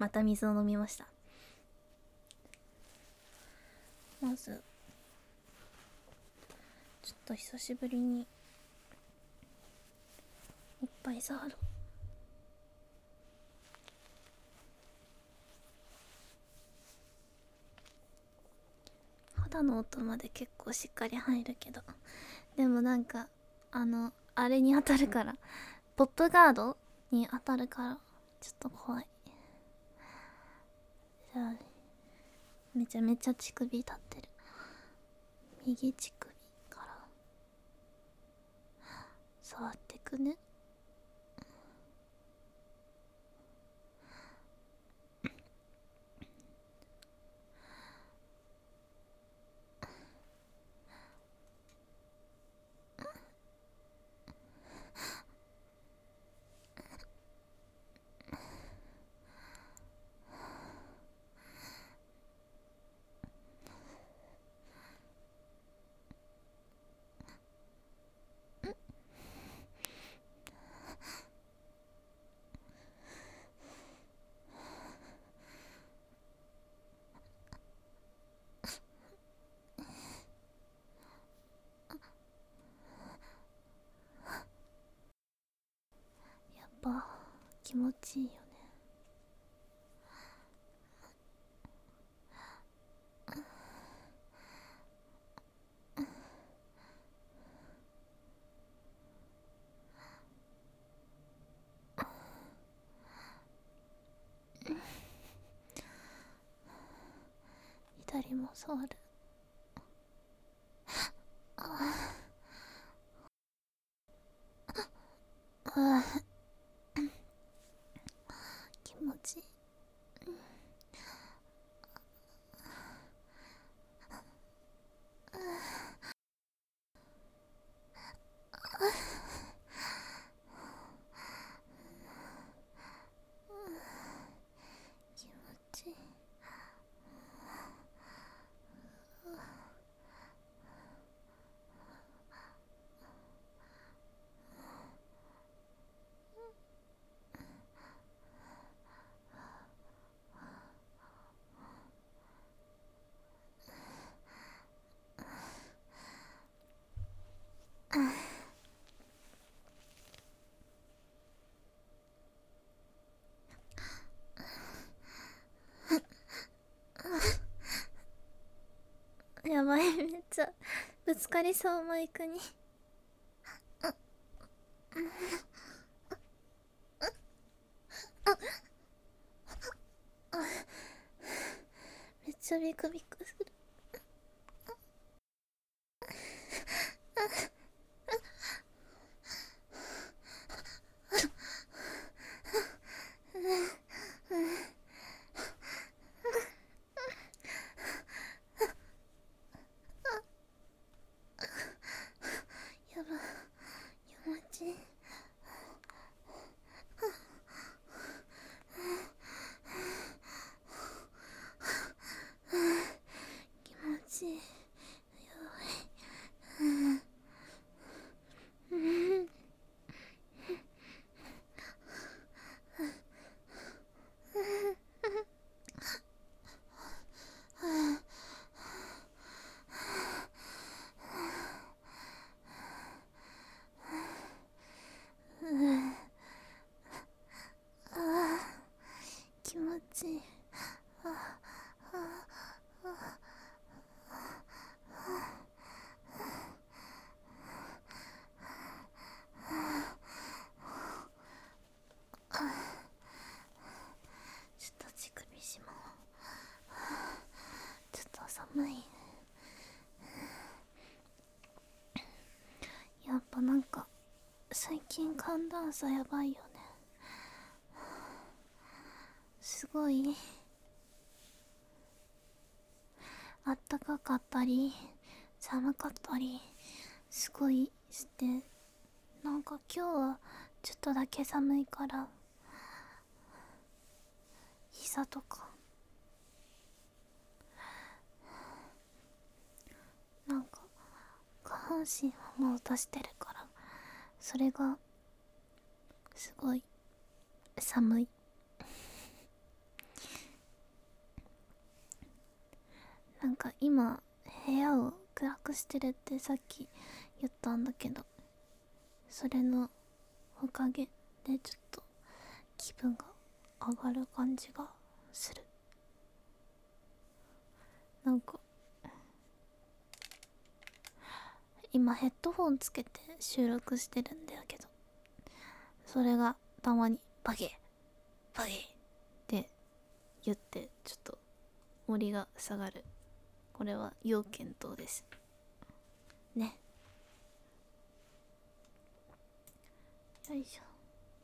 また水を飲みました。まずちょっと久しぶりにいっぱい触る。肌の音まで結構しっかり入るけど、でもなんかあれに当たるから、ポップガードに当たるからちょっと怖い。じゃあめちゃめちゃ乳首立ってる。右乳首から触ってくね。やっぱ気持ちいいよね。左も触る。気持ちいい。気持ちいい。やばい、めっちゃぶつかりそう、マイクに。めっちゃビクビクする。やば、気持ちいい。気持ちいい。やばい。気持ちいい。ちょっと乳首しまおう。ちょっと寒い。やっぱなんか最近寒暖差やばいよね。すごいあったかかったり寒かったりすごいして、なんか今日はちょっとだけ寒いから膝とかなんか下半身はもう出してるから、それがすごい寒い。 なんか今部屋を暗くしてるってさっき言ったんだけど、それのおかげでちょっと気分が上がる感じがする。なんか今ヘッドホンつけて収録してるんだけど、それがたまにバゲーバゲーって言ってちょっと森が下がる。これは要検討ですね。よいしょ。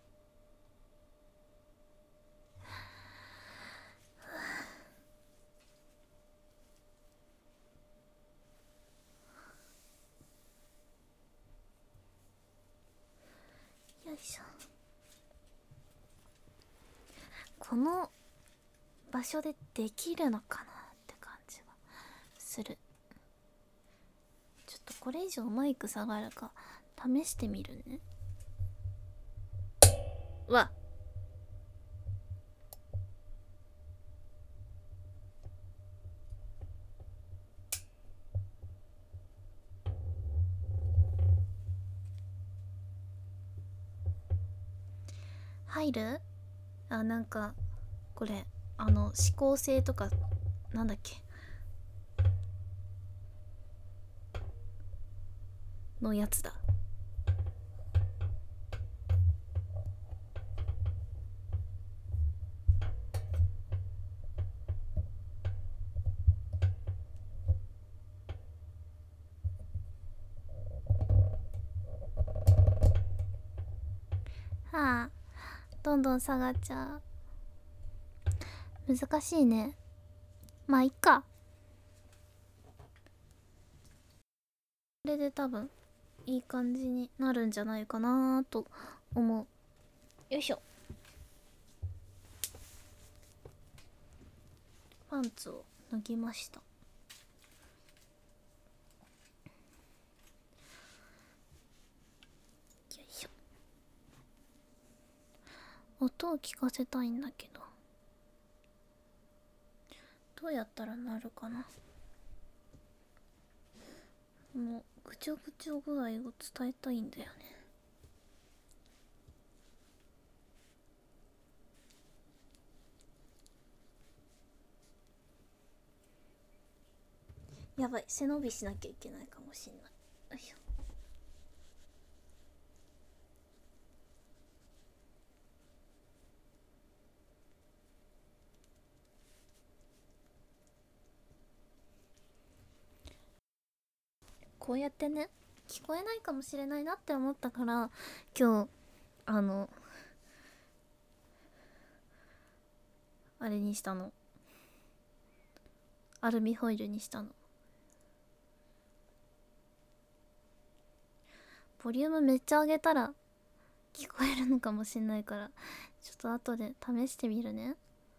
よいしょ。この場所でできるのかなって感じがする。ちょっとこれ以上マイク下がるか試してみるね。わっ、入る？あ、なんかこれ指向性とかなんだっけのやつだ。はあ、どんどん下がっちゃう。難しいね。まあいっか。これで多分いい感じになるんじゃないかなと思う。よいしょ。パンツを脱ぎました。よいしょ。音を聞かせたいんだけど、どうやったらなるかな。このぐちょぐちょ具合を伝えたいんだよね。やばい、背伸びしなきゃいけないかもしんない。よいしょ。こうやってね、聞こえないかもしれないなって思ったから今日あれにしたの。アルミホイルにしたの。ボリュームめっちゃ上げたら聞こえるのかもしんないから、ちょっと後で試してみるね。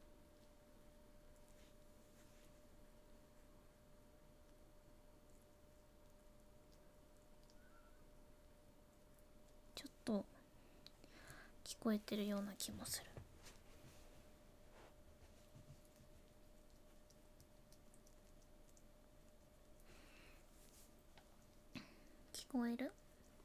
ちょっと聞こえてるような気もする。聞こえる？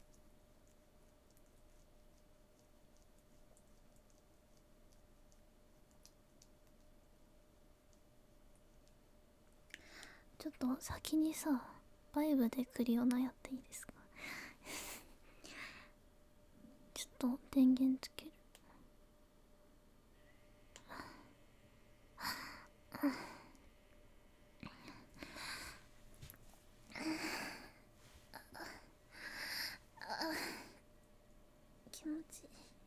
ちょっと先にさ、バイブでクリオナやっていいですか？ちょっと電源つける。気持ちいい。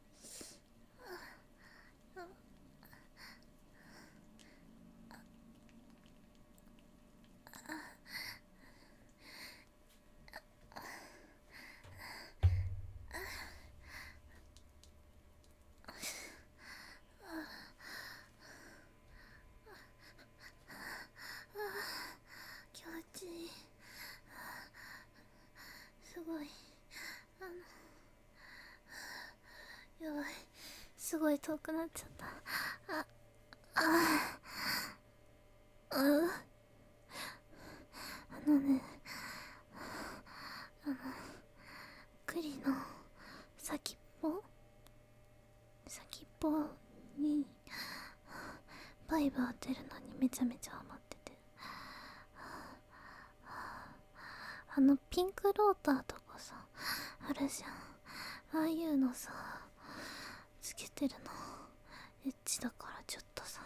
気持ちいい。すごい。やばい、すごい遠くなっちゃった。あああね、栗の先っぽにバイブ当てるのにめちゃめちゃハマってて、ピンクローターとかさあるじゃん。ああいうのさつけてるのエッチだから、ちょっとさ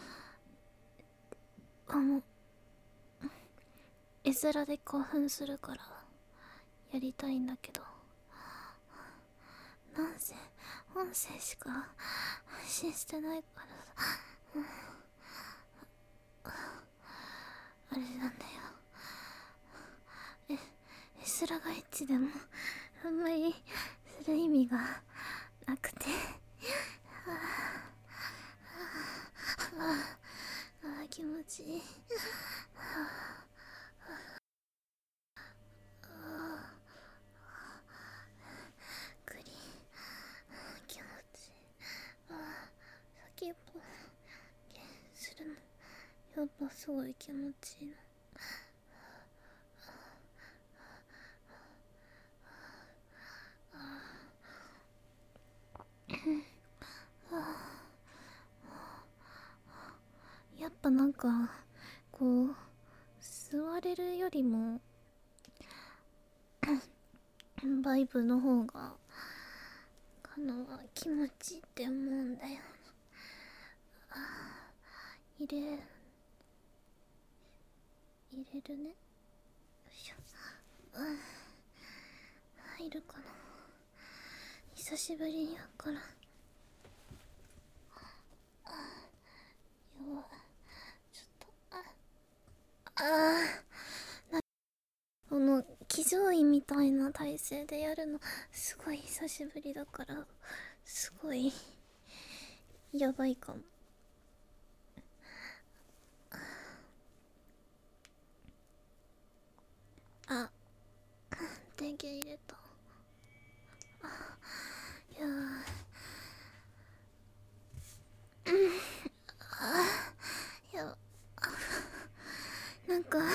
絵面で興奮するからやりたいんだけど、なんせ音声しか配信してないからさ、あれなんだよ。絵面がエッチでもあんまりする意味がなくて、気持ちいい。グリーン気持ちいい。先っぽするのやっぱすごい気持ちいいの。やっぱなんかこう座れるよりもバイブの方が気持ちいいって思うんだよ。入れるね。よいしょ。入るかな。久しぶりやから。やばい。ちょっとこの騎乗位みたいな体勢でやるのすごい久しぶりだから、すごいやばいかも。あ、電源入れた。いややなんか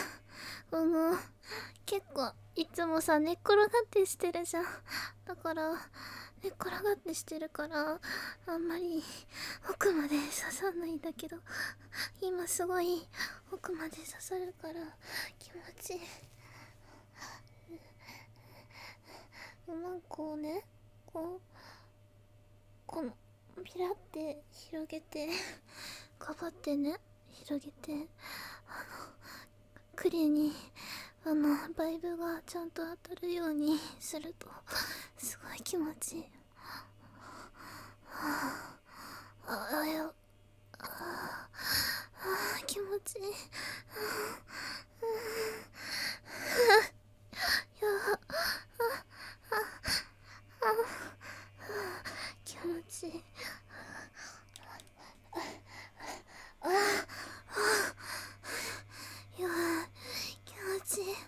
結構いつもさ寝っ転がってしてるじゃん。だから寝っ転がってしてるからあんまり奥まで刺さんないんだけど、今すごい奥まで刺さるから気持ちいい。こうね、このピラって広げてかばってね、広げてクリにバイブがちゃんと当たるようにするとすごい気持ちいい。気持ちいい。気持ちいい。やばい、気持ちいい。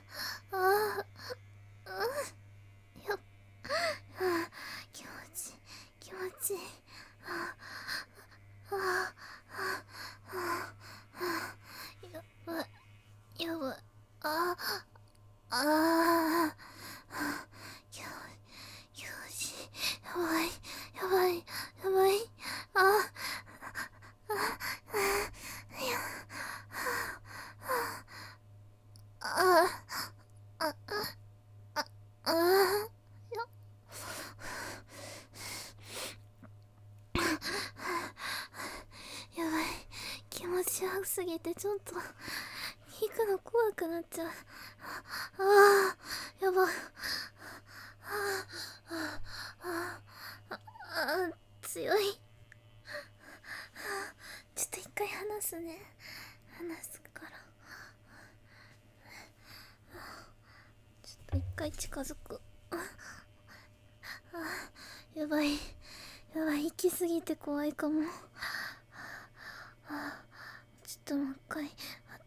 やっ気持ちいい、気持ちいい。やばい、やばい。よし、やばい、やばい、やばい。やばい、気持ち悪すぎてちょっと引くの怖くなっちゃう。やばい。強い。ちょっと一回離すね。離すから。ちょっと一回近づく。やばい、やばい、行き過ぎて怖いかも。ちょっともう一回待って。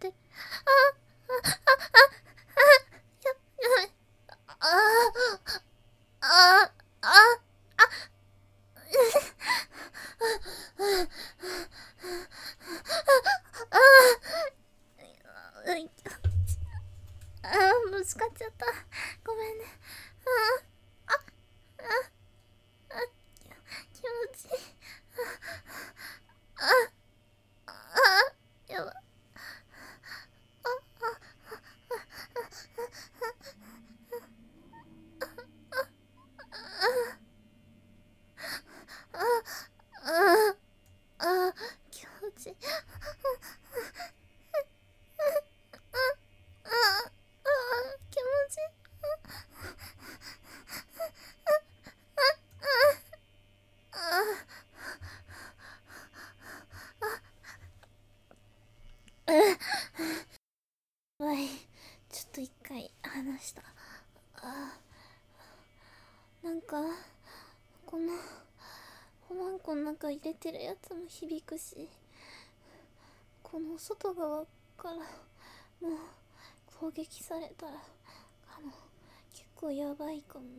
この中入れてるやつも響くし、この外側からもう攻撃されたら結構やばいかも。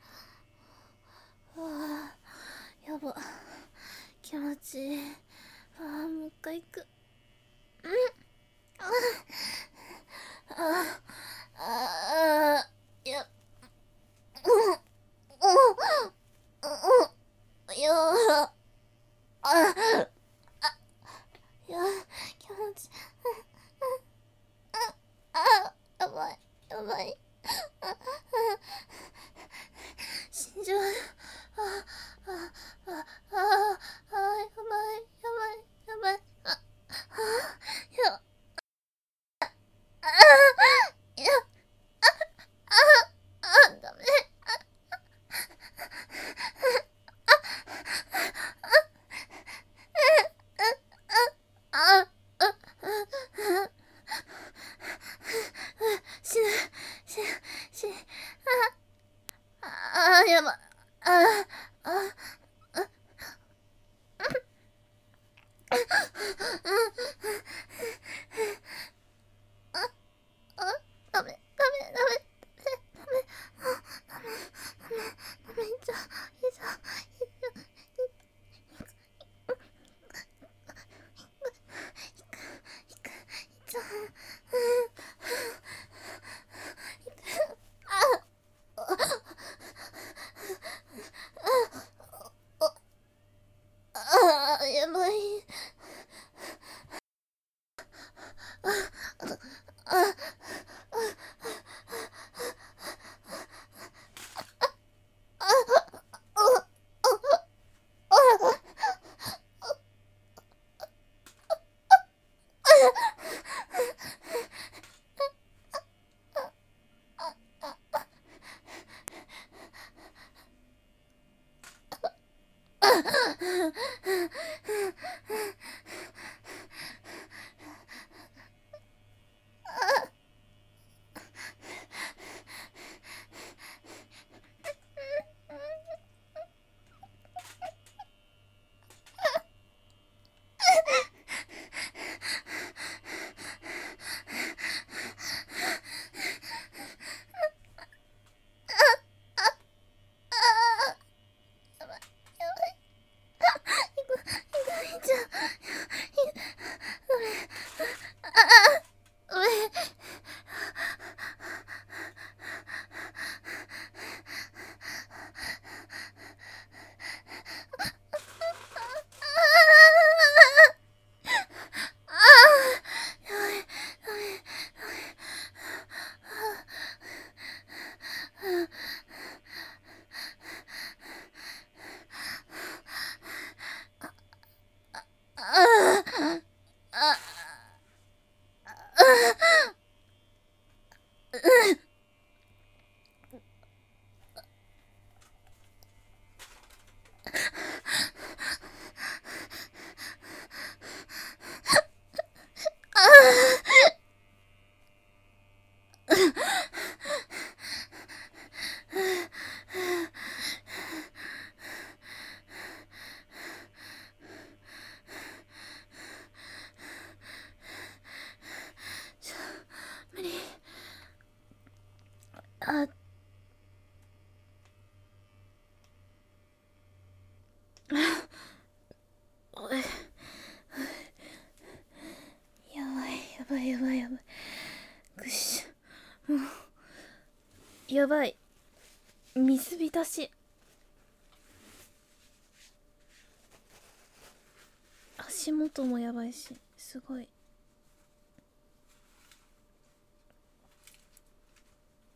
あーやば、気持ちいい。あーもう一回行く。いや、いやいや、気持ちやばいやばい、死んじゃう。やばいやばいやばい、やいやダメ。死ぬ死ぬ死ぬ。やばい。ダメダメダメダメダメ、いっちゃいっちゃやばい。無理。おい、やばいやばいやばいやばい、ぐっしょ、もうやばい、水浸し。足元もやばいし、すごい。